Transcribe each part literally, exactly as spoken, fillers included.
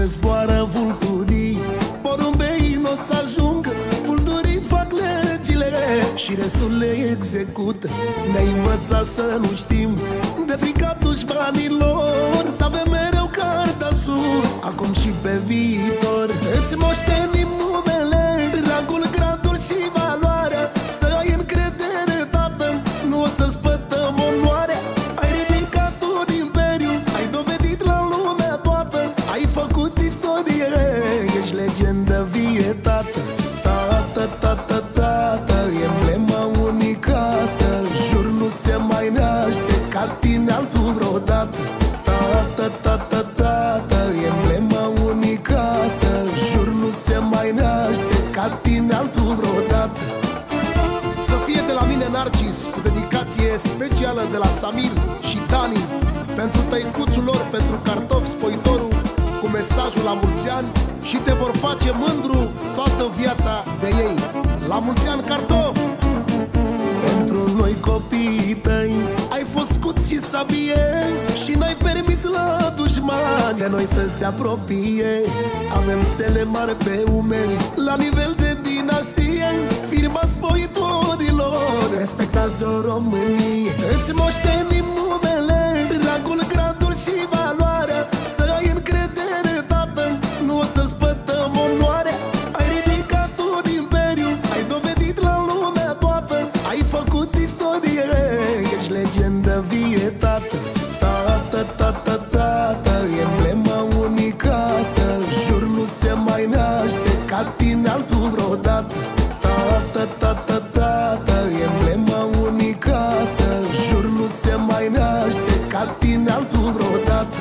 unde zboară vulturii, porumbei n-o să ajungă. Vulturii fac legile și restul le execută. Ne-ai învățat să nu știm de frica dușmanilor, să avem mereu cartea sus, acum și pe viitor. Îți moștenim numele, rangul, gradul și valoarea. Să ai încredere, tată, nu o să spătăm onoarea. Ai ridicat un imperiu, ai dovedit la lumea toată, ai făcut istorie, ești legendă vie, tată. Tată, tată, tată, emblema unicată, jur nu se mai naște ca tine altul vreodată. Tată, tată, tată, emblema unicată, jur nu se mai naște ca tine altul vreodată. Să fie de la mine Narcis, cu dedicație specială de la Samir și Dani, pentru tăicuțul lor, pentru cartofi spăitorul, cu mesajul la mulți ani, și te vor face mândru toată viața de ei. La mulți ani, cartofi! Pentru noi copiii tăi ai fost scut și sabie și n-ai permis la dușmani de noi să se apropie. Avem stele mari pe umeri la nivel de dinastie, firma spăitorilor, respectați de o Românie. Îți moștenim numele, rangul, gradul și valoarea. Să ai încredere, tată, nu o să spătăm onoarea. Ai ridicat un imperiu, ai dovedit la lumea toată, ai făcut istorie, ești legendă vie, tată. Tată, tată, tată, emblema unicată, jur nu se mai naște ca tine altul vreodată. Tată, tată, tată, emblema unicată, jur nu se mai naște ca tine altul vreodată.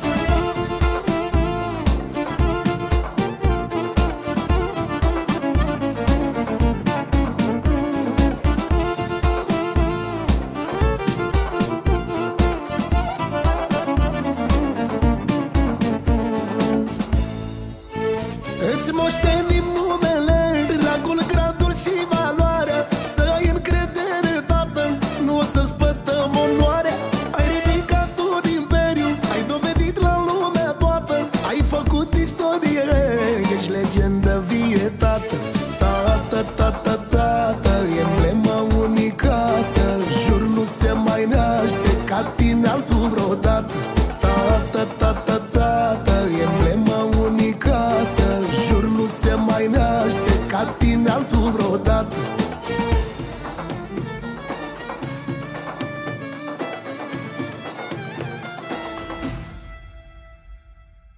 Îți moștenim numele, rangul, gradul și valoarea. Să ai încredere, tată, nu o să spătăm onoarea. Ai ridicat un imperiu, ai dovedit la lumea toată, ai făcut istorie, ești legendă vie, tată. Tată, tată, tată, emblema unicată, jur nu se mai naște ca tine altul